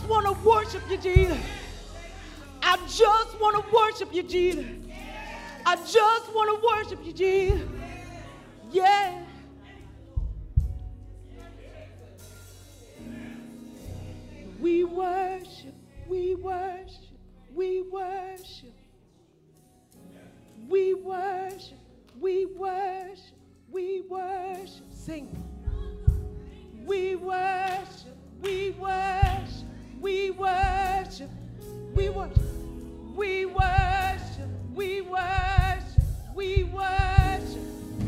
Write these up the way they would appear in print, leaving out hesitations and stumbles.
want to worship you, Jesus. I just want to worship you, Jesus. I just want to worship you, Jesus. Yeah. We worship, we worship, we worship. We worship, we worship, we worship. Sing. We worship, we worship, we worship, we worship, we worship, we worship, we worship,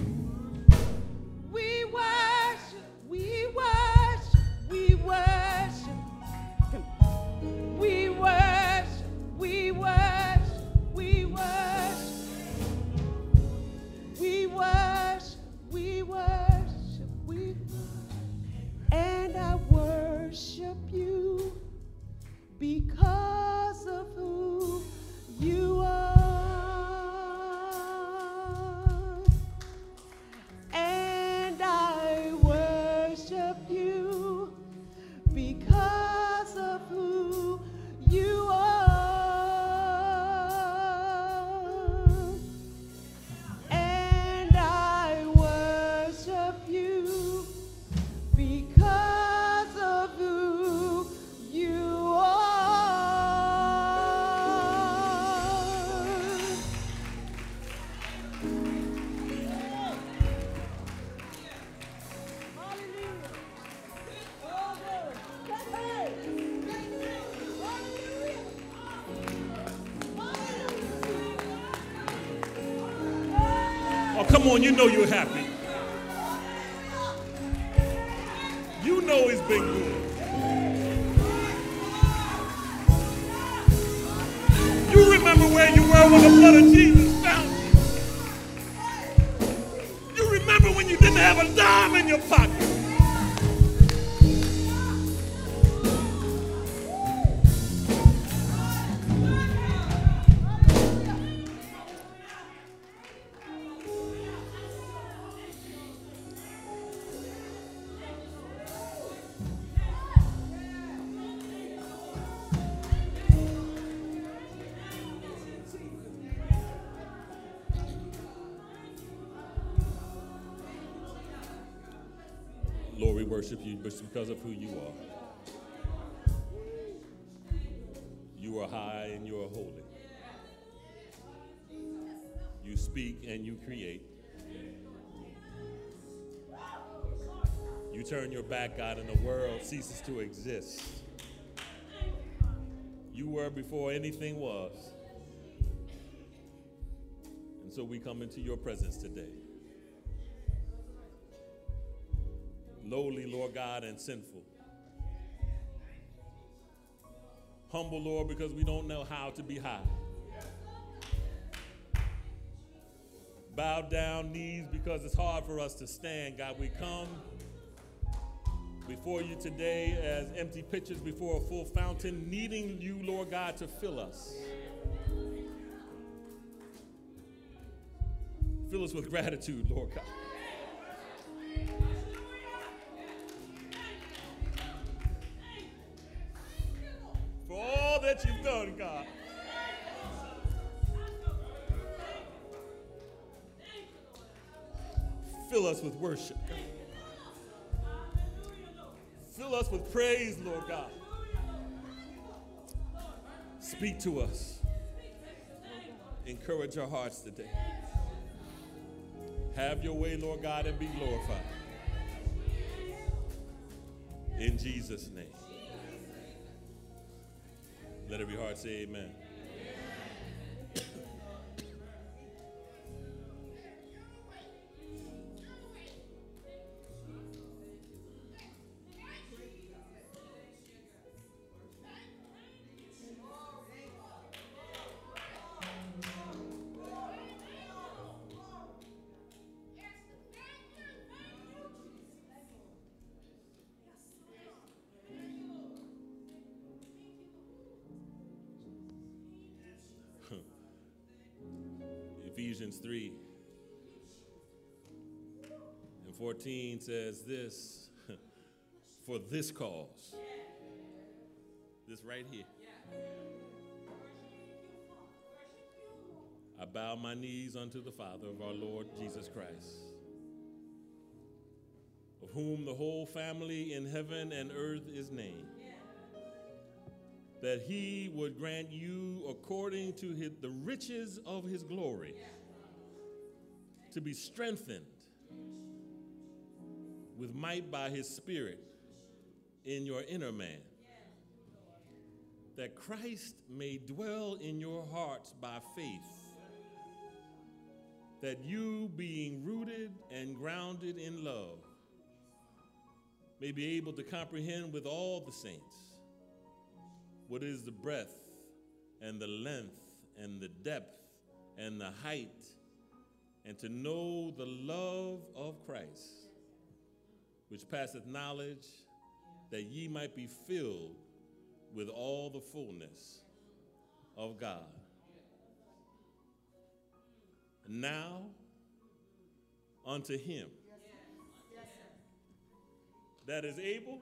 we worship, we worship, we worship, we worship, we worship, we worship, we worship, we worship, we. And I worship you because of who you are. And I worship you because of who you are. And I worship you because of who you are. Oh, come on, you know you're happy. You know it's been good. You remember where you were when the blood of Jesus found you. You remember when you didn't have a dime in your pocket. Lord, we worship you because of who you are. You are high and you are holy. You speak and you create. You turn your back, God, and the world ceases to exist. You were before anything was. And so we come into your presence today. Lowly, Lord God, and sinful. Humble, Lord, because we don't know how to be high. Bow down knees because it's hard for us to stand. God, we come before you today as empty pitchers before a full fountain, needing you, Lord God, to fill us. Fill us with gratitude, Lord God. For all that you've done, God. Fill us with worship, God. Fill us with praise, Lord God. Speak to us. Encourage our hearts today. Have your way, Lord God, and be glorified. In Jesus' name. Let every heart say amen. Ephesians 3 and 14 says this, for this This right here. I bow my knees unto the Father of our Lord Jesus Christ, of whom the whole family in heaven and earth is named, that he would grant you according to the riches of his glory to be strengthened with might by his Spirit in your inner man, that Christ may dwell in your hearts by faith, that you, being rooted and grounded in love, may be able to comprehend with all the saints what is the breadth and the length and the depth and the height, and to know the love of Christ, which passeth knowledge, that ye might be filled with all the fullness of God. Now unto him that is able.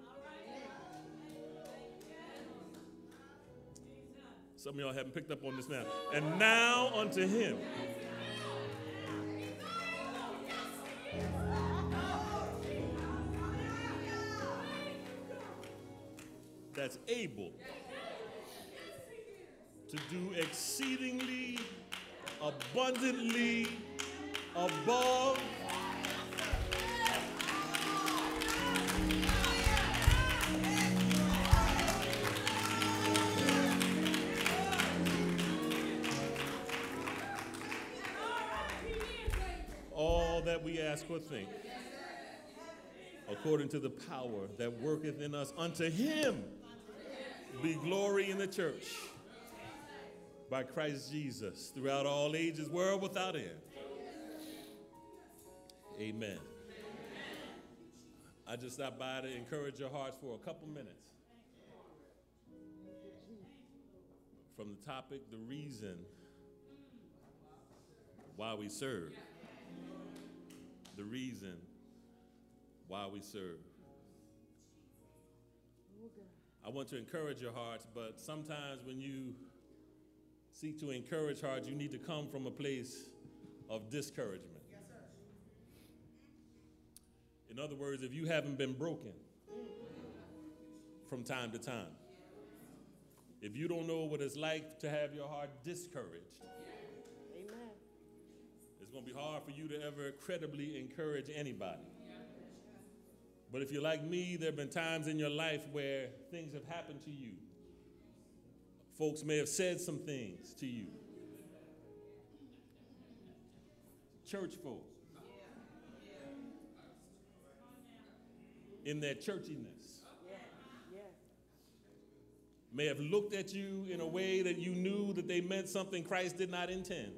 Some of y'all haven't picked up on this now. And now unto him that's able to do exceedingly abundantly above all that we ask or think, according to the power that worketh in us. Unto him be glory in the church by Christ Jesus throughout all ages, world without end. Amen. I just stopped by to encourage your hearts for a couple minutes. From the topic, the reason why we serve. The reason why we serve. I want to encourage your hearts, but sometimes when you seek to encourage hearts, you need to come from a place of discouragement. Yes, sir. In other words, if you haven't been broken from time to time, if you don't know what it's like to have your heart discouraged, Amen. It's going to be hard for you to ever credibly encourage anybody. But if you're like me, there have been times in your life where things have happened to you. Folks may have said some things to you. Church folk. In their churchiness. May have looked at you in a way that you knew that they meant something Christ did not intend.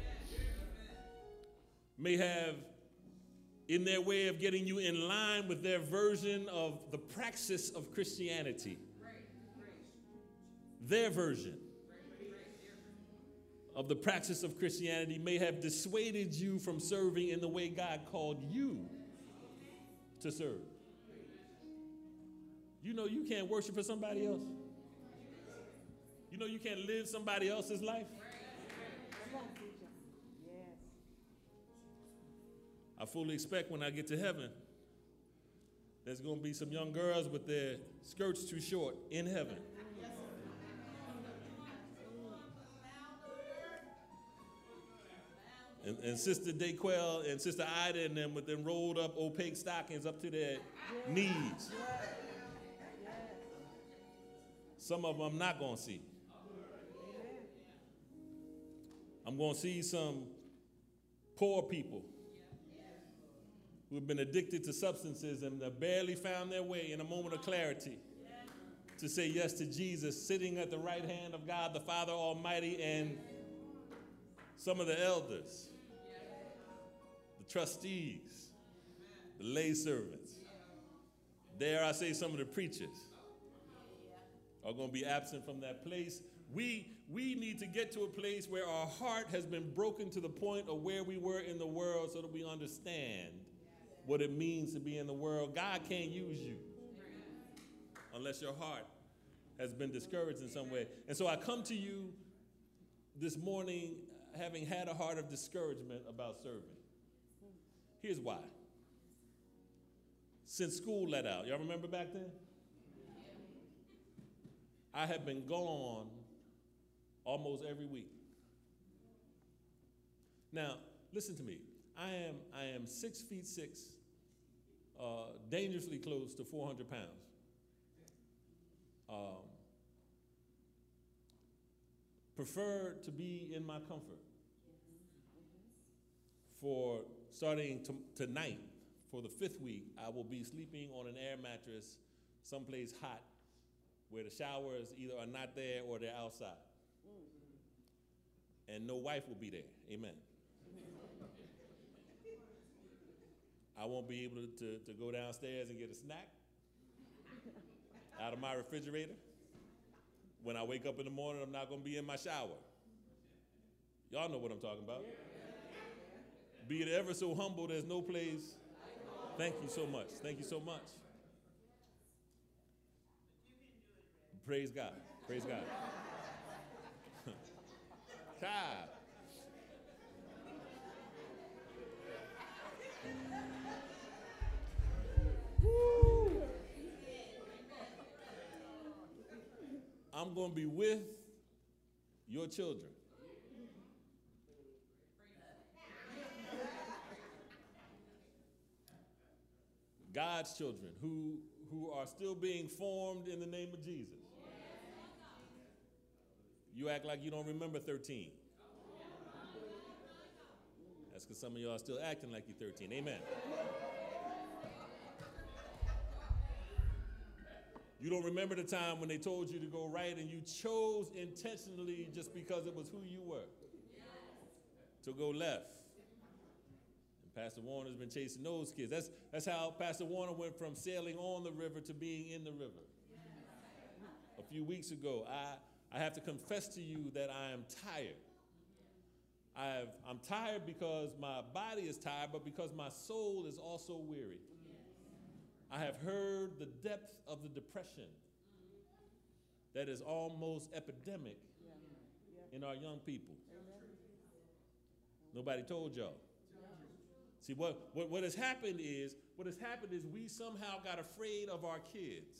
May have, in their way of getting you in line with their version of the praxis of Christianity, their version of the praxis of Christianity may have dissuaded you from serving in the way God called you to serve. You know you can't worship for somebody else. You know you can't live somebody else's life. I fully expect when I get to heaven, there's going to be some young girls with their skirts too short in heaven. And Sister Daquel and Sister Ida and them with them rolled up opaque stockings up to their knees. Some of them I'm not going to see. I'm going to see some poor people who have been addicted to substances and have barely found their way in a moment of clarity to say yes to Jesus, sitting at the right hand of God, the Father Almighty, and some of the elders, the trustees, the lay servants, dare I say some of the preachers, are going to be absent from that place. We need to get to a place where our heart has been broken to the point of where we were in the world so that we understand what it means to be in the world. God can't use you unless your heart has been discouraged in some way. And so I come to you this morning having had a heart of discouragement about serving. Here's why. Since school let out, y'all remember back then? I have been gone almost every week. Now, listen to me. I am 6 feet 6, dangerously close to 400 pounds. Prefer to be in my comfort. For starting tonight, for the 5th week, I will be sleeping on an air mattress someplace hot where the showers either are not there or they're outside. And no wife will be there. Amen. I won't be able to go downstairs and get a snack out of my refrigerator. When I wake up in the morning, I'm not going to be in my shower. Y'all know what I'm talking about. Be it ever so humble, there's no place. Thank you so much. Thank you so much. Praise God. Praise God. God. Woo. I'm going to be with your children. God's children who are still being formed in the name of Jesus. You act like you don't remember 13. That's because some of y'all are still acting like you're 13. Amen. You don't remember the time when they told you to go right and you chose intentionally just because it was who you were to go left. And Pastor Warner's been chasing those kids. That's how Pastor Warner went from sailing on the river to being in the river. A few weeks ago, I have to confess to you that I am tired. I'm tired because my body is tired, but because my soul is also weary. I have heard the depth of the depression that is almost epidemic in our young people. Nobody told y'all. See, what has happened is we somehow got afraid of our kids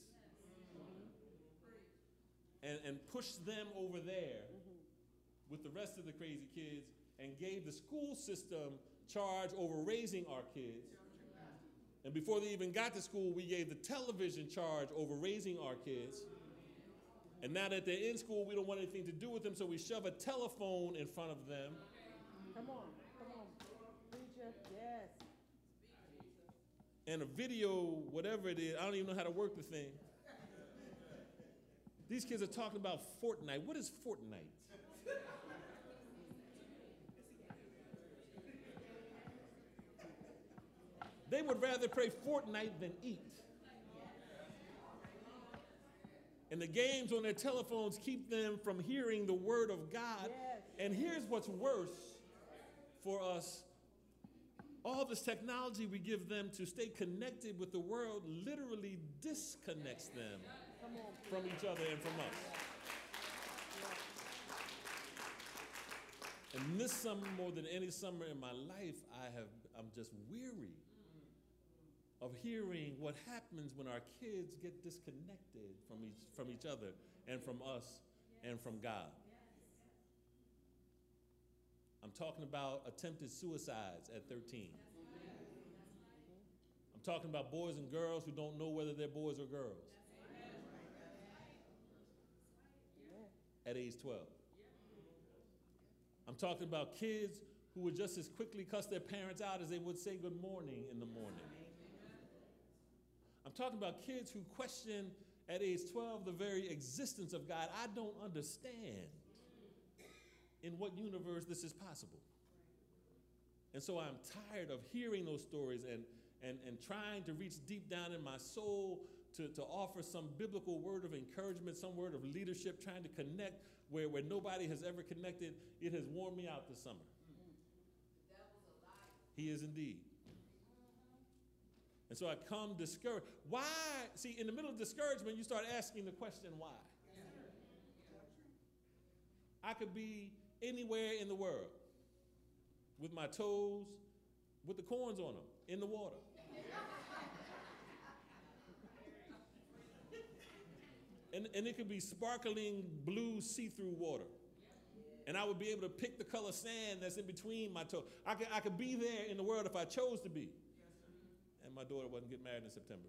and pushed them over there with the rest of the crazy kids and gave the school system charge over raising our kids. And before they even got to school, we gave the television charge over raising our kids. And now that they're in school, we don't want anything to do with them, so we shove a telephone in front of them. Come on. Preacher, yes. And a video, whatever it is, I don't even know how to work the thing. These kids are talking about Fortnite. What is Fortnite? They would rather play Fortnite than eat. And the games on their telephones keep them from hearing the word of God. Yes. And here's what's worse for us. All this technology we give them to stay connected with the world literally disconnects them from each other and from us. And this summer, more than any summer in my life, I'm just weary of hearing what happens when our kids get disconnected from each other and from us and from God. I'm talking about attempted suicides at 13. I'm talking about boys and girls who don't know whether they're boys or girls at age 12. I'm talking about kids who would just as quickly cuss their parents out as they would say good morning in the morning. I'm talking about kids who question at age 12 the very existence of God. I don't understand in what universe this is possible. And so I'm tired of hearing those stories and trying to reach deep down in my soul to offer some biblical word of encouragement, some word of leadership, trying to connect where nobody has ever connected. It has worn me out this summer. The devil's a liar. He is indeed. And so I come discouraged. Why? See, in the middle of discouragement, you start asking the question, why? I could be anywhere in the world with my toes, with the corns on them, in the water. And it could be sparkling blue see-through water. And I would be able to pick the color sand that's in between my toes. I could be there in the world if I chose to be. And my daughter wasn't getting married in September.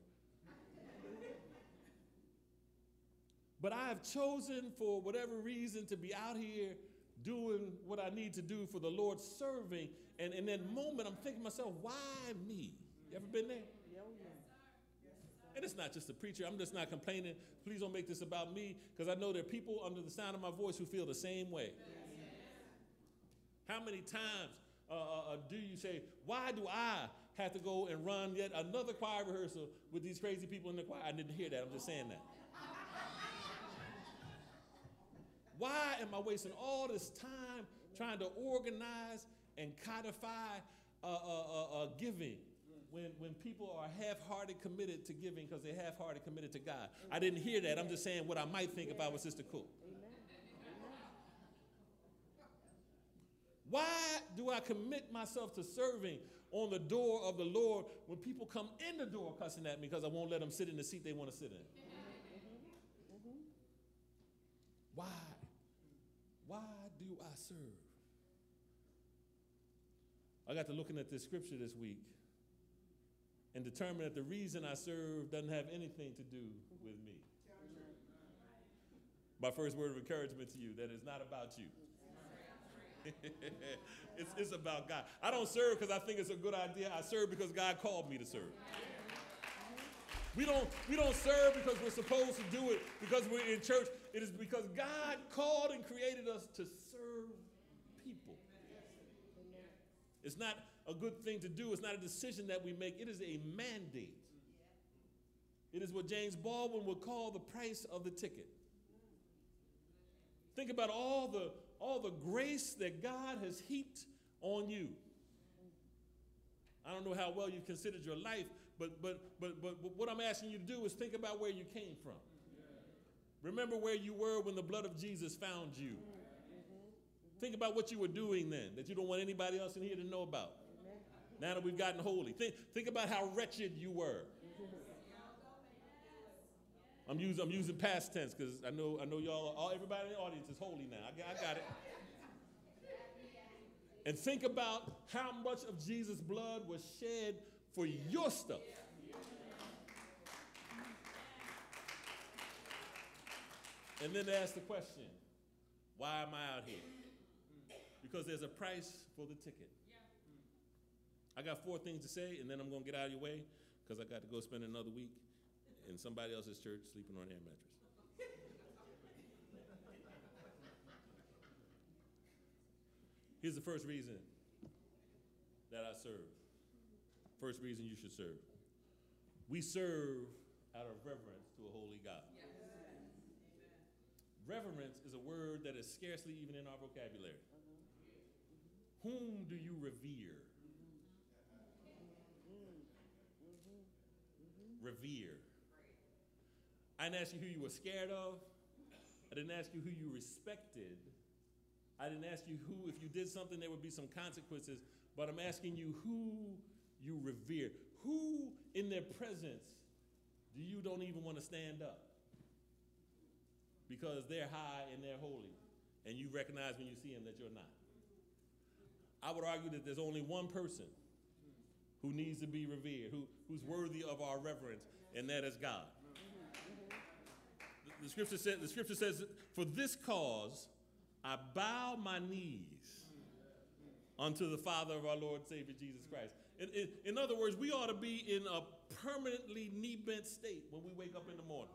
But I have chosen, for whatever reason, to be out here doing what I need to do for the Lord, serving. And in that moment, I'm thinking to myself, why me? You ever been there? And it's not just a preacher. I'm just not complaining. Please don't make this about me, because I know there are people under the sound of my voice who feel the same way. How many times do you say, why do I have to go and run yet another choir rehearsal with these crazy people in the choir? I didn't hear that. I'm just saying that. Why am I wasting all this time trying to organize and codify giving when people are half-hearted committed to giving because they're half-hearted committed to God? I didn't hear that. I'm just saying what I might think if I was Sister Cook. Why do I commit myself to serving on the door of the Lord when people come in the door cussing at me because I won't let them sit in the seat they want to sit in? Why? Why do I serve? I got to looking at this scripture this week and determined that the reason I serve doesn't have anything to do with me. My first word of encouragement to you, that is not about you. It's about God. I don't serve because I think it's a good idea. I serve because God called me to serve. We don't serve because we're supposed to do it because we're in church. It is because God called and created us to serve people. It's not a good thing to do. It's not a decision that we make. It is a mandate. It is what James Baldwin would call the price of the ticket. Think about all the grace that God has heaped on you. I don't know how well you've considered your life, but what I'm asking you to do is think about where you came from. Remember where you were when the blood of Jesus found you. Think about what you were doing then that you don't want anybody else in here to know about. Now that we've gotten holy, think about how wretched you were. I'm using past tense because I know y'all, everybody in the audience is holy now. I got it. And think about how much of Jesus' blood was shed for your stuff. And then ask the question, why am I out here? Because there's a price for the ticket. I got 4 things to say, and then I'm going to get out of your way because I got to go spend another week in somebody else's church sleeping on an air mattress. Here's the first reason that I serve. First reason you should serve. We serve out of reverence to a holy God. Yes. Reverence is a word that is scarcely even in our vocabulary. Whom do you revere? Revere. I didn't ask you who you were scared of. I didn't ask you who you respected. I didn't ask you who, if you did something, there would be some consequences. But I'm asking you who you revere. Who in their presence do you don't even want to stand up? Because they're high and they're holy. And you recognize when you see them that you're not. I would argue that there's only one person who needs to be revered, who's worthy of our reverence, and that is God. The scripture says, for this cause I bow my knees unto the Father of our Lord and Savior Jesus Christ. In other words, we ought to be in a permanently knee-bent state when we wake up in the morning.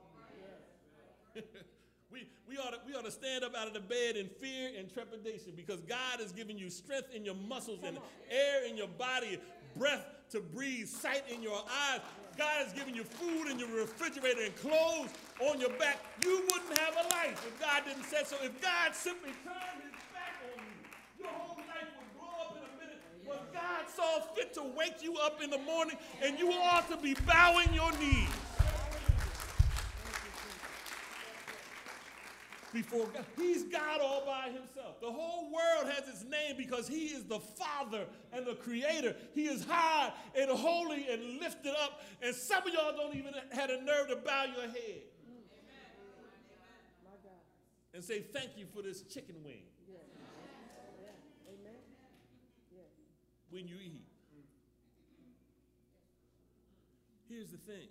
We ought to stand up out of the bed in fear and trepidation because God has given you strength in your muscles and air in your body, breath to breathe, sight in your eyes. God has given you food in your refrigerator and clothes on your back. You wouldn't have a life if God didn't say so. If God simply turned his back on you, your whole life would blow up in a minute. But God saw fit to wake you up in the morning, and you ought to be bowing your knees. before God. He's God all by himself. The whole world has his name because he is the Father and the Creator. He is high and holy and lifted up. And some of y'all don't even have the nerve to bow your head and say thank you for this chicken wing when you eat. Here's the thing.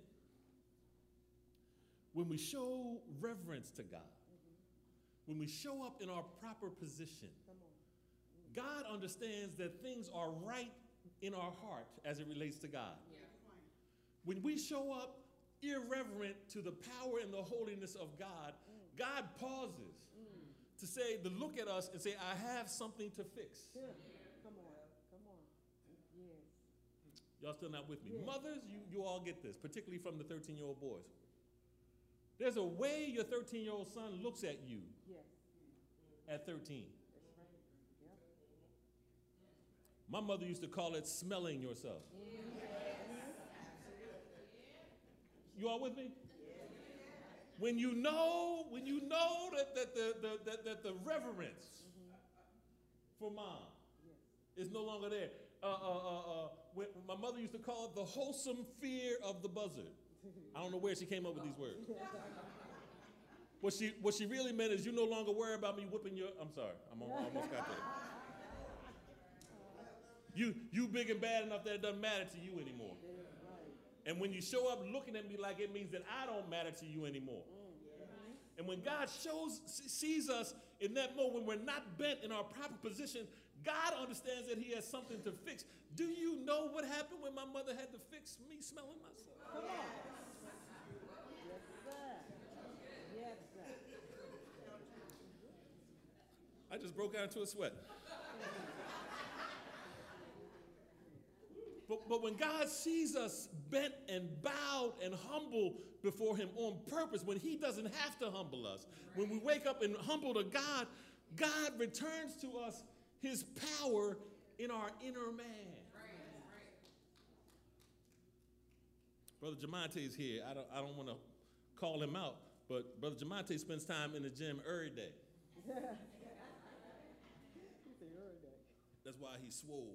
When we show reverence to God, when we show up in our proper position, God understands that things are right in our heart as it relates to God. When we show up irreverent to the power and the holiness of God, God pauses to say, to look at us and say, I have something to fix. Come on. Yes. Y'all still not with me? Yeah. Mothers, you all get this, particularly from the 13-year-old boys. There's a way your 13-year-old son looks at you at 13. That's right. Yep. My mother used to call it smelling yourself. You all with me? When you know that the reverence for mom is no longer there. When my mother used to call it the wholesome fear of the buzzard. I don't know where she came up with these words. What she really meant is you no longer worry about me whooping your. I'm sorry, I almost got there. You big and bad enough that it doesn't matter to you anymore. And when you show up looking at me like it means that I don't matter to you anymore. And when God sees us in that moment, when we're not bent in our proper position, God understands that he has something to fix. Do you know what happened when my mother had to fix me smelling myself? Come on. Yes, sir. I just broke out into a sweat. But when God sees us bent and bowed and humble before him on purpose, when he doesn't have to humble us, when we wake up and humble to God, God returns to us his power in our inner man. Brother Jamonte is here. I don't want to call him out, but Brother Jamonte spends time in the gym every day. That's why he's swole.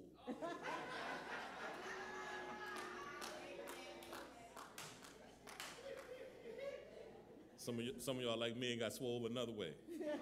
Some of y'all like me and got swole another way.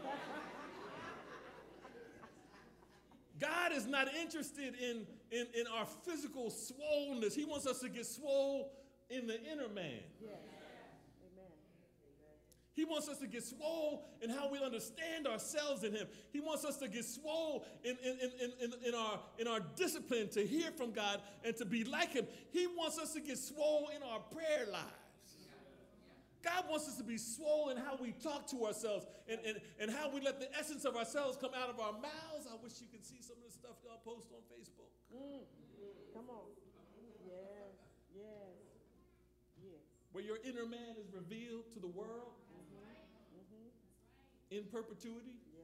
God is not interested in our physical swollenness. He wants us to get swole in the inner man. Yes. Amen. He wants us to get swole in how we understand ourselves in him. He wants us to get swole in our discipline to hear from God and to be like him. He wants us to get swole in our prayer lives. God wants us to be swole in how we talk to ourselves and how we let the essence of ourselves come out of our mouths. I wish you could see some of the stuff y'all post on Facebook. Come on. Yes. Where your inner man is revealed to the world in perpetuity. Yes.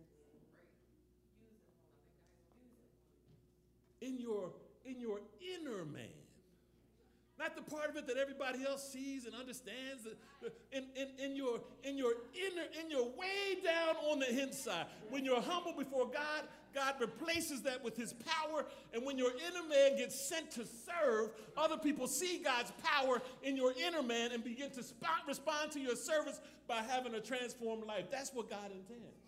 In your inner man. Not the part of it that everybody else sees and understands. In your way down on the inside. When you're humble before God, God replaces that with his power. And when your inner man gets sent to serve, other people see God's power in your inner man and begin to respond to your service by having a transformed life. That's what God intends.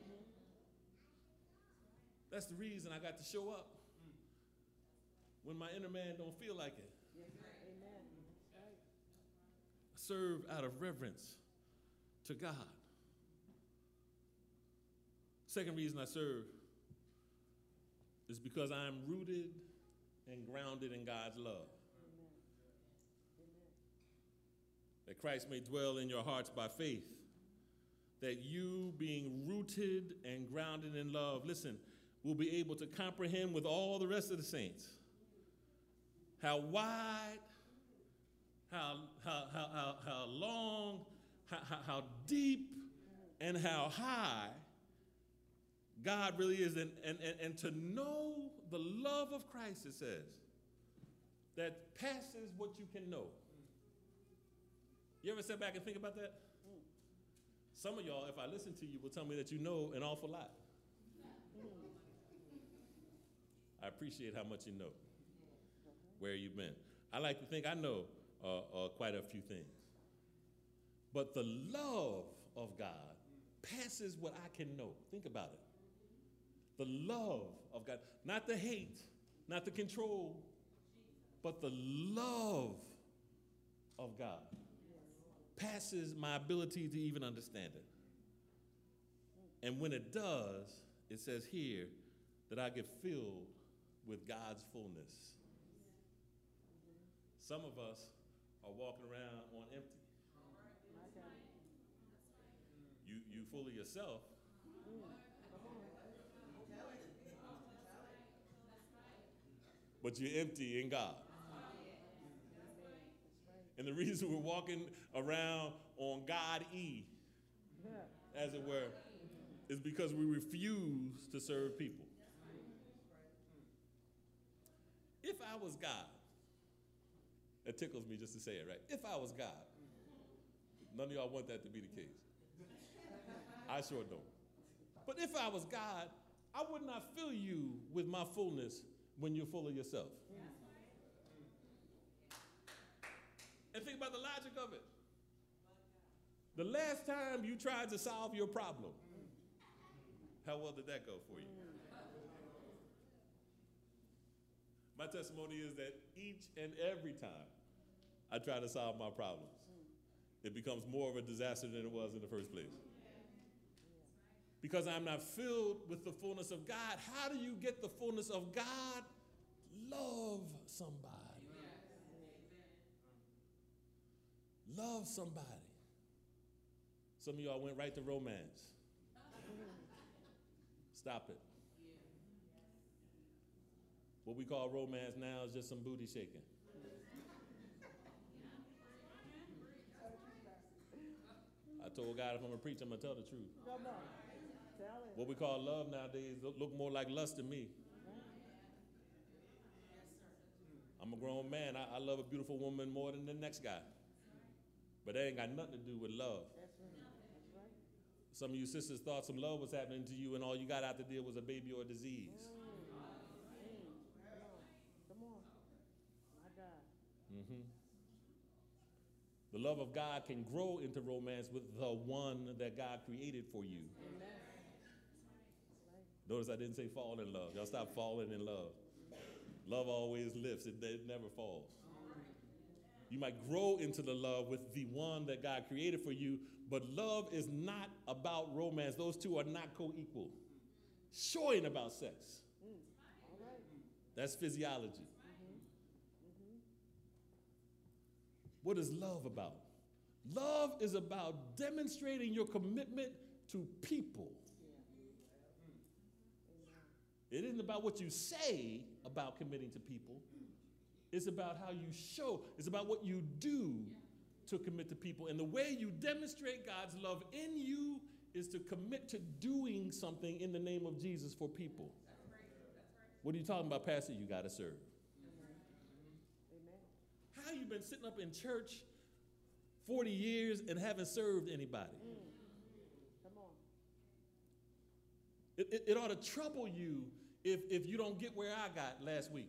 That's the reason I got to show up when my inner man don't feel like it. Serve out of reverence to God. Second reason I serve is because I am rooted and grounded in God's love. Amen. That Christ may dwell in your hearts by faith. That you, being rooted and grounded in love, listen, will be able to comprehend with all the rest of the saints how wide, how long, how deep, and how high God really is. And to know the love of Christ, it says, that passes what you can know. You ever sit back and think about that? Some of y'all, if I listen to you, will tell me that you know an awful lot. I appreciate how much you know, where you've been. I like to think I know quite a few things. But the love of God passes what I can know. Think about it. The love of God, not the hate, not the control, but the love of God passes my ability to even understand it. And when it does, it says here that I get filled with God's fullness. Some of us are walking around on empty. You full of yourself. But you're empty in God. And the reason we're walking around on God-E, as it were, is because we refuse to serve people. If I was God, it tickles me just to say it, right? If I was God, none of y'all want that to be the case. I sure don't. But if I was God, I would not fill you with my fullness when you're full of yourself. And think about the logic of it. The last time you tried to solve your problem, how well did that go for you? My testimony is that each and every time I try to solve my problems, it becomes more of a disaster than it was in the first place. Because I'm not filled with the fullness of God. How do you get the fullness of God? Love somebody. Love somebody. Some of y'all went right to romance. Stop it. What we call romance now is just some booty shaking. I told God if I'm going to preach, I'm going to tell the truth. Come on. Tell it. What we call love nowadays look more like lust to me. I'm a grown man. I love a beautiful woman more than the next guy. But that ain't got nothing to do with love. That's right. That's right. Some of you sisters thought some love was happening to you and all you got out to deal was a baby or a disease. Come on. My God. Mm-hmm. The love of God can grow into romance with the one that God created for you. Amen. Notice I didn't say fall in love. Y'all stop falling in love. Love always lifts. It never falls. You might grow into the love with the one that God created for you, but love is not about romance. Those two are not co-equal. Sure ain't about sex. All right. That's physiology. What is love about? Love is about demonstrating your commitment to people. It isn't about what you say about committing to people. It's about how you show. It's about what you do to commit to people. And the way you demonstrate God's love in you is to commit to doing something in the name of Jesus for people. That's right. What are you talking about, Pastor? You got to serve. Amen. How you been sitting up in church 40 years and haven't served anybody? Come on. It ought to trouble you if you don't get where I got last week.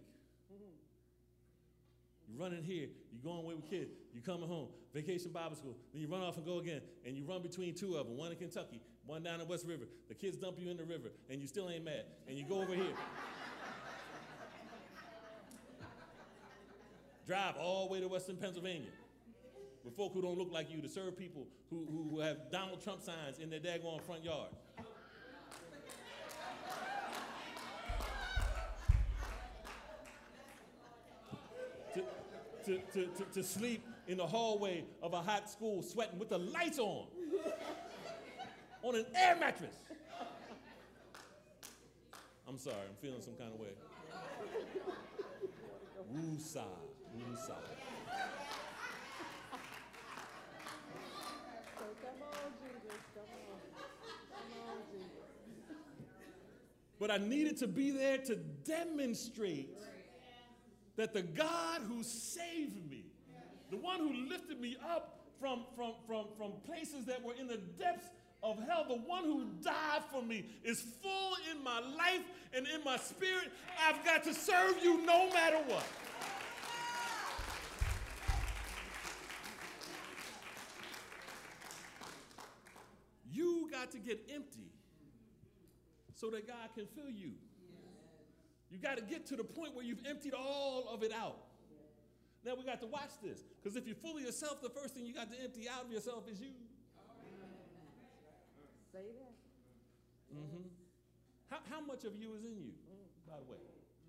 You run in here, you going away with kids, you coming home, vacation Bible school, then you run off and go again, and you run between two of them, one in Kentucky, one down in West River. The kids dump you in the river, and you still ain't mad, and you go over here. Drive all the way to Western Pennsylvania with folk who don't look like you to serve people who have Donald Trump signs in their daggone front yard. To sleep in the hallway of a hot school sweating with the lights on an air mattress. I'm sorry, I'm feeling some kind of way. Woo-sa, woo-sa. So come on, Jesus. Come on. Come on, Jesus. But I needed to be there to demonstrate that the God who saved me, the one who lifted me up from places that were in the depths of hell. The one who died for me is full in my life and in my spirit. I've got to serve you no matter what. You got to get empty so that God can fill you. You got to get to the point where you've emptied all of it out. Now we got to watch this, because if you're full of yourself, the first thing you got to empty out of yourself is you. Say that. Mm-hmm. How much of you is in you, by the way?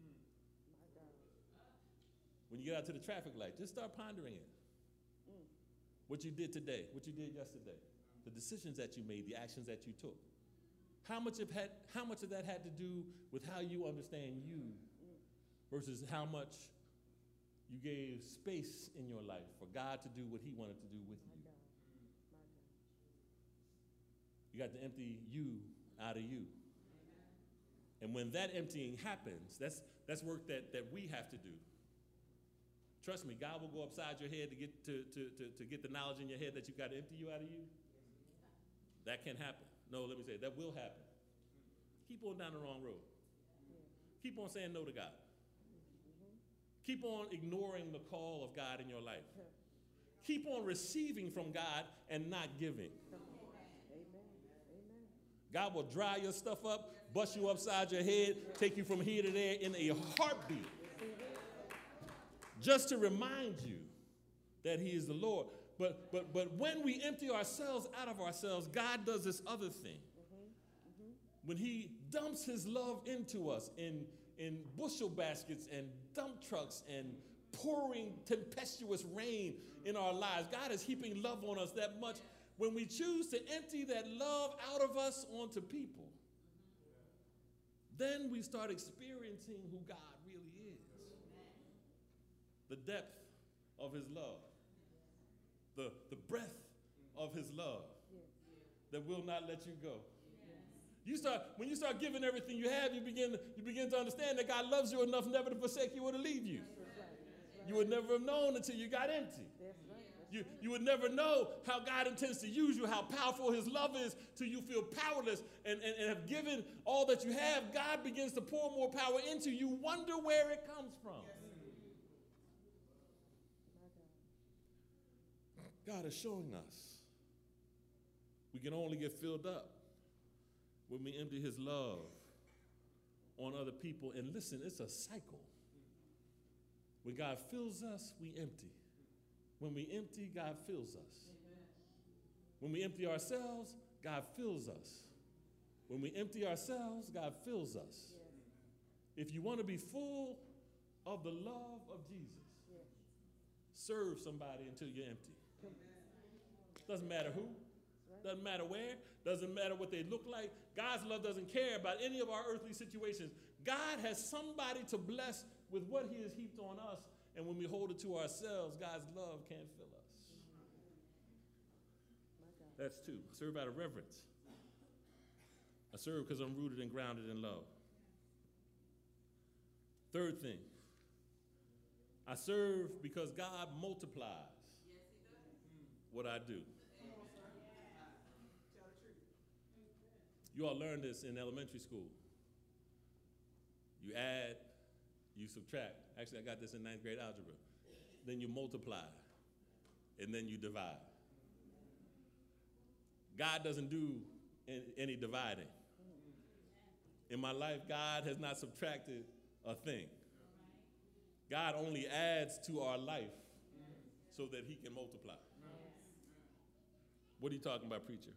When you get out to the traffic light, just start pondering it. What you did today, what you did yesterday, the decisions that you made, the actions that you took. How much of that had to do with how you understand you versus how much you gave space in your life for God to do what he wanted to do with you? You got to empty you out of you. And when that emptying happens, that's work that we have to do. Trust me, God will go upside your head to get the knowledge in your head that you got to empty you out of you. That can happen. No, let me say it. That will happen. Keep on down the wrong road. Keep on saying no to God. Keep on ignoring the call of God in your life. Keep on receiving from God and not giving. God will dry your stuff up, bust you upside your head, take you from here to there in a heartbeat. Just to remind you that he is the Lord. But when we empty ourselves out of ourselves, God does this other thing. When he dumps his love into us in bushel baskets and dump trucks and pouring tempestuous rain in our lives, God is heaping love on us that much. When we choose to empty that love out of us onto people, then we start experiencing who God really is. The depth of his love. The breadth of his love that will not let you go. When you start giving everything you have, you begin to understand that God loves you enough never to forsake you or to leave you. You would never have known until you got empty. You would never know how God intends to use you, how powerful his love is, till you feel powerless and have given all that you have. God begins to pour more power into you. Wonder where it comes from. God is showing us we can only get filled up when we empty his love on other people. And listen, it's a cycle. When God fills us, we empty. When we empty, God fills us. When we empty ourselves, God fills us. When we empty ourselves, God fills us. If you want to be full of the love of Jesus, serve somebody until you're empty. Doesn't matter who, doesn't matter where, doesn't matter what they look like. God's love doesn't care about any of our earthly situations. God has somebody to bless with what he has heaped on us, and when we hold it to ourselves, God's love can't fill us. That's two. I serve out of reverence. I serve because I'm rooted and grounded in love. Third thing, I serve because God multiplies what I do. You all learned this in elementary school. You add, you subtract. Actually, I got this in 9th grade algebra. Then you multiply, and then you divide. God doesn't do any dividing. In my life, God has not subtracted a thing. God only adds to our life so that he can multiply. What are you talking about, preacher?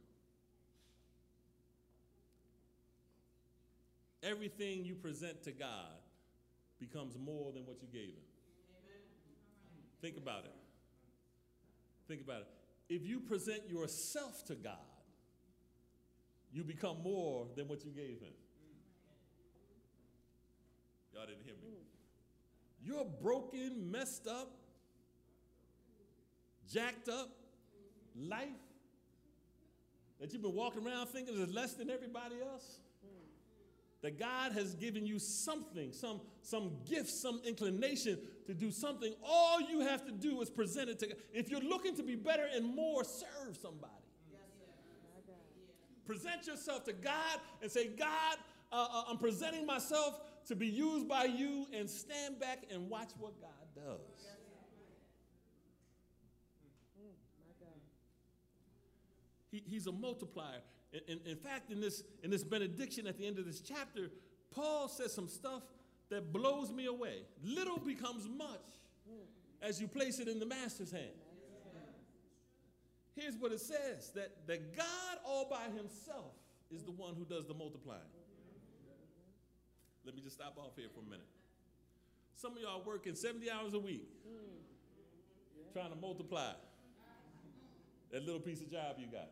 Everything you present to God becomes more than what you gave him. Think about it. Think about it. If you present yourself to God, you become more than what you gave him. Y'all didn't hear me. You're broken, messed up, jacked up life that you've been walking around thinking is less than everybody else. that God has given you something, some gift, some inclination to do something, all you have to do is present it to God. If you're looking to be better and more, serve somebody. Present yourself to God and say, God, I'm presenting myself to be used by you, and stand back and watch what God does. He's a multiplier. In fact, in this benediction at the end of this chapter, Paul says some stuff that blows me away. Little becomes much as you place it in the master's hand. Here's what it says, that God all by himself is the one who does the multiplying. Let me just stop off here for a minute. Some of y'all working 70 hours a week trying to multiply that little piece of job you got.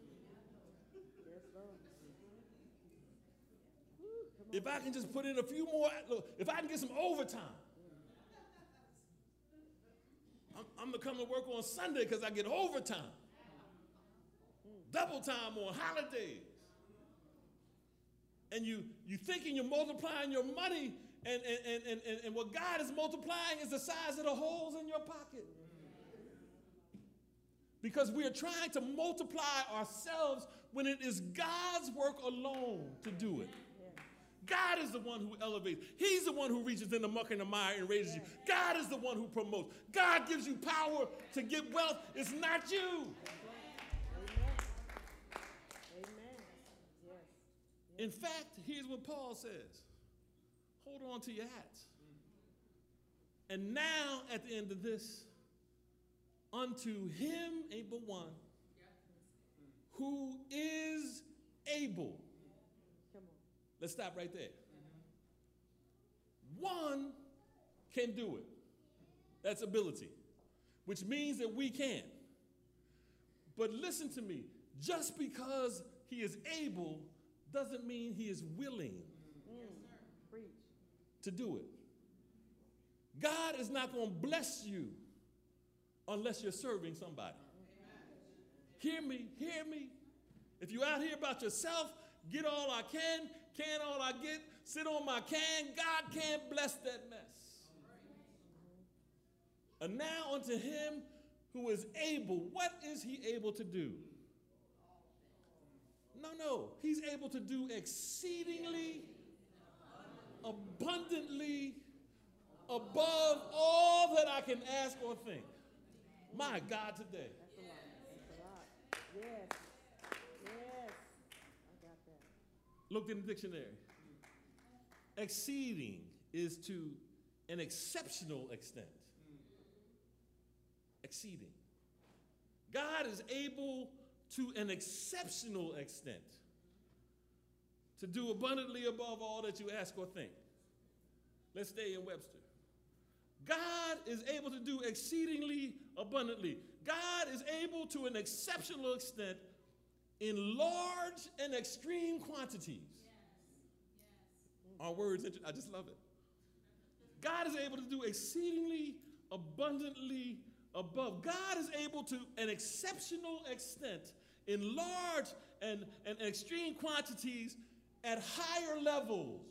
If I can just put in a few more, look, if I can get some overtime, I'm going to come to work on Sunday because I get overtime. Double time on holidays. And you thinking you're multiplying your money, and what God is multiplying is the size of the holes in your pocket. Because we are trying to multiply ourselves when it is God's work alone to do it. God is the one who elevates. He's the one who reaches in the muck and the mire and raises you. God is the one who promotes. God gives you power to get wealth. It's not you. Amen. Yes. In fact, here's what Paul says. Hold on to your hats. And now, at the end of this, unto him, able one, who is able. Come on. Let's stop right there. One can do it. That's ability, which means that we can. But listen to me. Just because he is able doesn't mean he is willing to do it. God is not going to bless you unless you're serving somebody. Hear me. If you're out here about yourself, get all I can all I get, sit on my can, God can't bless that mess. And now unto him who is able, what is he able to do? No, he's able to do exceedingly, abundantly, above all that I can ask or think. My God, today. That's a lot. Yes. I got that. Looked in the dictionary. Exceeding is to an exceptional extent. Exceeding. God is able to an exceptional extent to do abundantly above all that you ask or think. Let's stay in Webster. God is able to do exceedingly abundantly. God is able to an exceptional extent in large and extreme quantities. Our words, I just love it. God is able to do exceedingly abundantly above. God is able to an exceptional extent in large and extreme quantities at higher levels.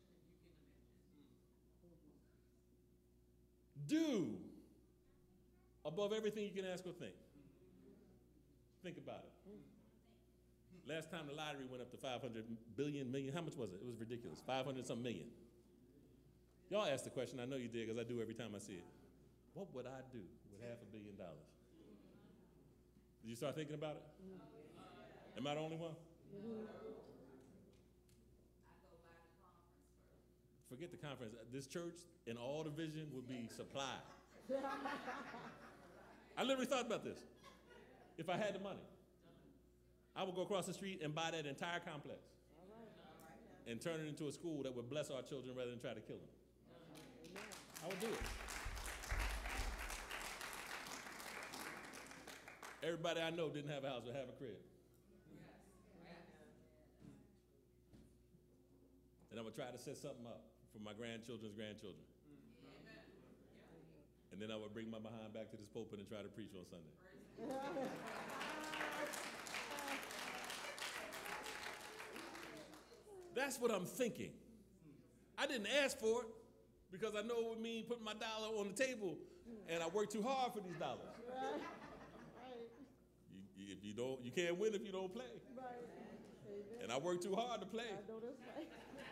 Do above everything you can ask or think. Think about it. Last time the lottery went up to 500 billion, million, how much was it? It was ridiculous, 500 some million. Y'all asked the question, I know you did because I do every time I see it. What would I do with $500 million? Did you start thinking about it? Am I the only one? Forget the conference. This church and all the vision would be supplied. I literally thought about this. If I had the money, I would go across the street and buy that entire complex and turn it into a school that would bless our children rather than try to kill them. I would do it. Everybody I know didn't have a house but have a crib. And I'm going to try to set something up for my grandchildren's grandchildren. And then I would bring my behind back to this pulpit and try to preach on Sunday. That's what I'm thinking. I didn't ask for it because I know it would mean putting my dollar on the table, and I work too hard for these dollars. Right. If you don't, you can't win if you don't play. Right. And I work too hard to play. I know that's right.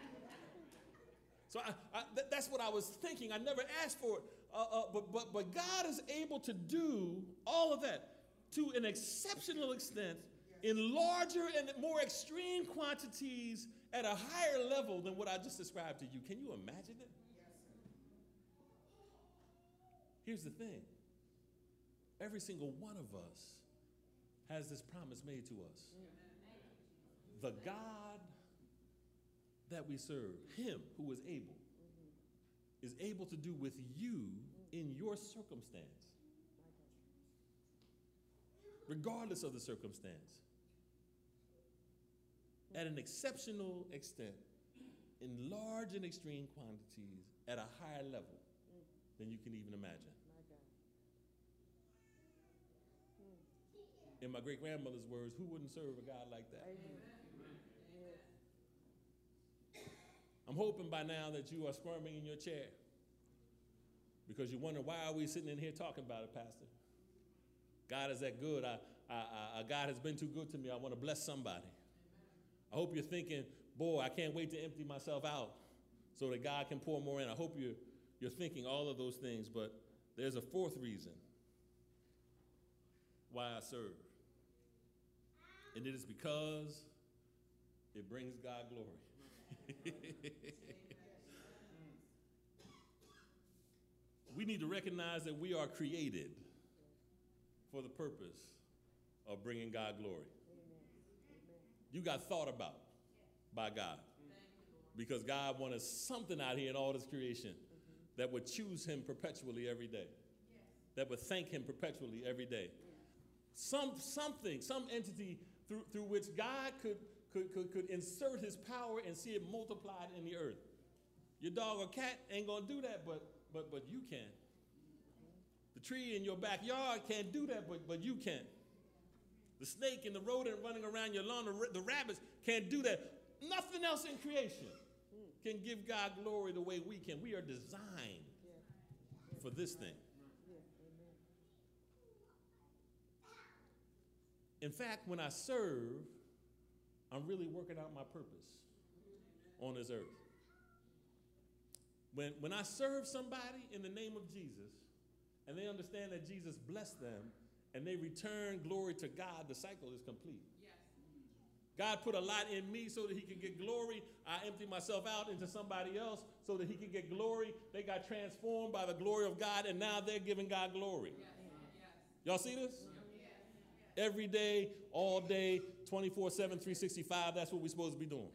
So that's what I was thinking. I never asked for it. But God is able to do all of that to an exceptional extent in larger and more extreme quantities at a higher level than what I just described to you. Can you imagine it? Here's the thing. Every single one of us has this promise made to us. The God that we serve, him who is able to do with you in your circumstance, regardless of the circumstance, at an exceptional extent, in large and extreme quantities, at a higher level than you can even imagine. In my great-grandmother's words, who wouldn't serve a God like that? I'm hoping by now that you are squirming in your chair because you wonder, why are we sitting in here talking about it, Pastor? God is that good. God has been too good to me. I want to bless somebody. I hope you're thinking, boy, I can't wait to empty myself out so that God can pour more in. I hope you're thinking all of those things, but there's a fourth reason why I serve. And it is because it brings God glory. We need to recognize that we are created for the purpose of bringing God glory. You got thought about by God because God wanted something out here in all this creation that would choose him perpetually every day, that would thank him perpetually every day. Some entity through which God could insert his power and see it multiplied in the earth. Your dog or cat ain't gonna do that, but you can. The tree in your backyard can't do that, but you can. The snake and the rodent running around your lawn, the rabbits can't do that. Nothing else in creation can give God glory the way we can. We are designed for this thing. In fact, when I serve, I'm really working out my purpose on this earth. When I serve somebody in the name of Jesus, and they understand that Jesus blessed them, and they return glory to God, the cycle is complete. Yes. God put a lot in me so that he could get glory. I empty myself out into somebody else so that he could get glory. They got transformed by the glory of God, and now they're giving God glory. Yes. Y'all see this? Yes. Every day, all day, 24/7, 365, that's what we're supposed to be doing.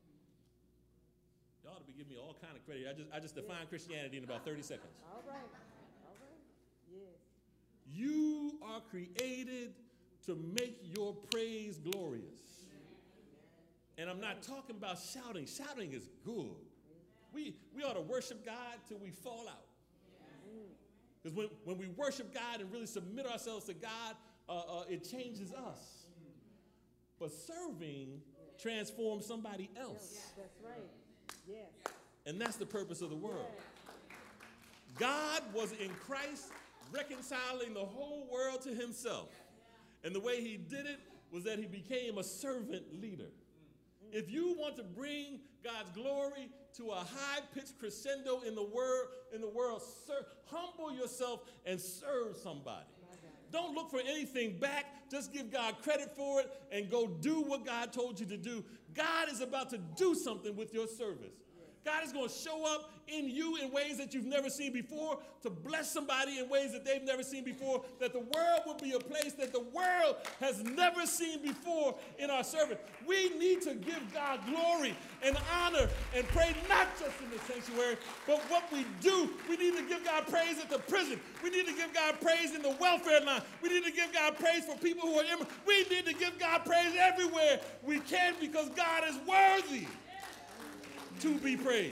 Y'all ought to be giving me all kind of credit. I just defined Christianity in about 30 seconds. All right. Yes. You are created to make your praise glorious. And I'm not talking about shouting. Shouting is good. We ought to worship God till we fall out. Because when we worship God and really submit ourselves to God, it changes us. But serving transforms somebody else. That's right. Yes. And that's the purpose of the world. God was in Christ reconciling the whole world to himself. And the way he did it was that he became a servant leader. If you want to bring God's glory to a high-pitched crescendo in the world, humble yourself and serve somebody. Don't look for anything back. Just give God credit for it and go do what God told you to do. God is about to do something with your service. God is going to show up in you in ways that you've never seen before, to bless somebody in ways that they've never seen before, that the world will be a place that the world has never seen before in our service. We need to give God glory and honor and pray not just in the sanctuary, but what we do. We need to give God praise at the prison. We need to give God praise in the welfare line. We need to give God praise for people who are immigrants. We need to give God praise everywhere we can because God is worthy to be praised.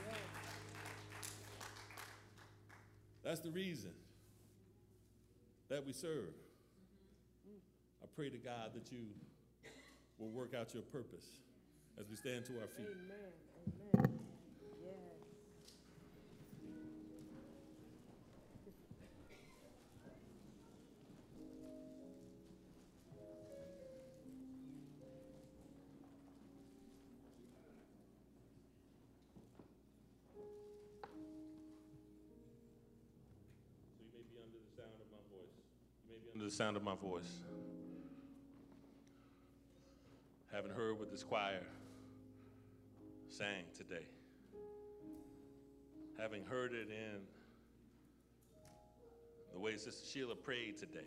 That's the reason that we serve. I pray to God that you will work out your purpose as we stand to our feet. Amen. Amen. Yes. So you may be under the sound of my voice. You may be under the sound of my voice. Haven't heard what this choir sang today. Having heard it in the way Sister Sheila prayed today.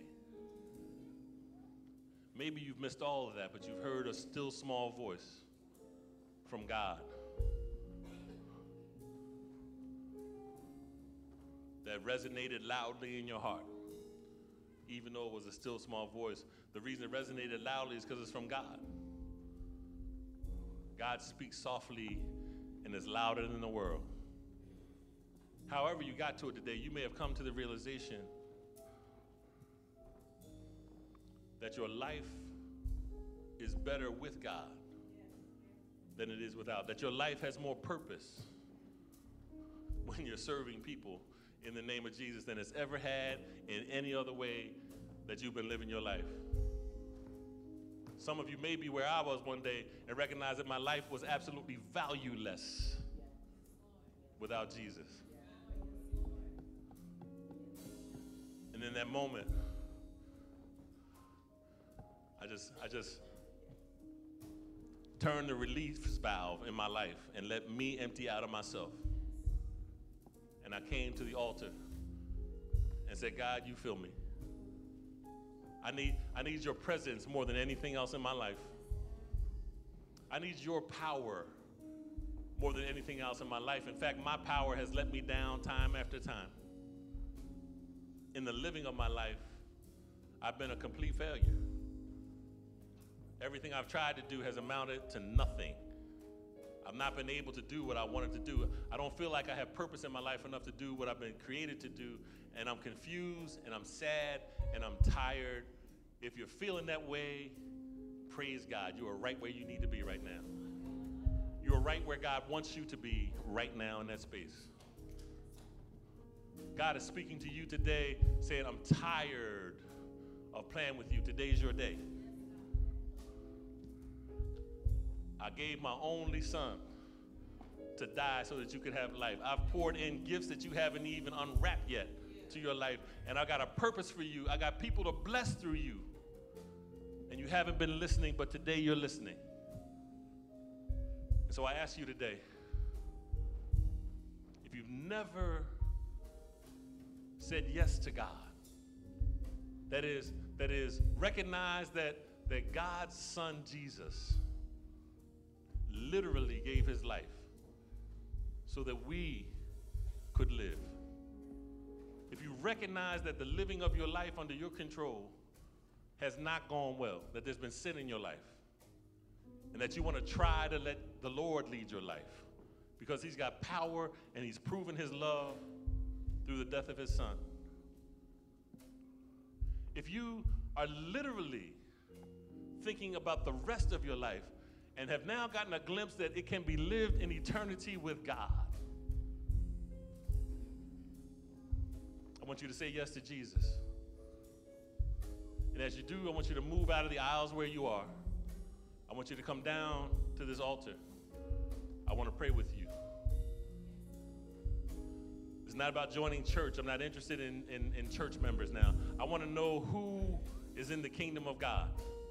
Maybe you've missed all of that, but you've heard a still small voice from God that resonated loudly in your heart, even though it was a still small voice. The reason it resonated loudly is because it's from God. God speaks softly and is louder than the world. However you got to it today, you may have come to the realization that your life is better with God than it is without. That your life has more purpose when you're serving people in the name of Jesus than it's ever had in any other way that you've been living your life. Some of you may be where I was one day and recognize that my life was absolutely valueless without Jesus. And in that moment, I just turned the release valve in my life and let me empty out of myself. And I came to the altar and said, God, you fill me. I need your presence more than anything else in my life. I need your power more than anything else in my life. In fact, my power has let me down time after time. In the living of my life, I've been a complete failure. Everything I've tried to do has amounted to nothing. I've not been able to do what I wanted to do. I don't feel like I have purpose in my life enough to do what I've been created to do, and I'm confused, and I'm sad, and I'm tired. If you're feeling that way, praise God. You are right where you need to be right now. You are right where God wants you to be right now in that space. God is speaking to you today, saying, I'm tired of playing with you. Today's your day. I gave my only son to die so that you could have life. I've poured in gifts that you haven't even unwrapped yet to your life. And I got a purpose for you. I got people to bless through you. And you haven't been listening, but today you're listening. And so I ask you today, if you've never said yes to God, that is recognize that God's son Jesus literally gave his life so that we could live. If you recognize that the living of your life under your control has not gone well, that there's been sin in your life, and that you want to try to let the Lord lead your life because he's got power and he's proven his love through the death of his son. If you are literally thinking about the rest of your life and have now gotten a glimpse that it can be lived in eternity with God, I want you to say yes to Jesus. And as you do, I want you to move out of the aisles where you are. I want you to come down to this altar. I want to pray with you. It's not about joining church. I'm not interested in church members now. I want to know who is in the kingdom of God.